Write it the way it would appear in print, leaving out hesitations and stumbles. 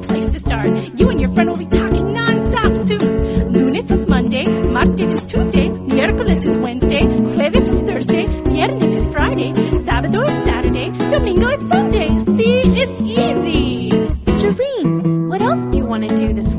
great place to start. You and your friend will be talking non-stop soon. Lunes is Monday, martes is Tuesday, miércoles is Wednesday, jueves is Thursday, viernes is Friday, sábado is Saturday, domingo is Sunday. See, it's easy. Jareen, what else do you want to do this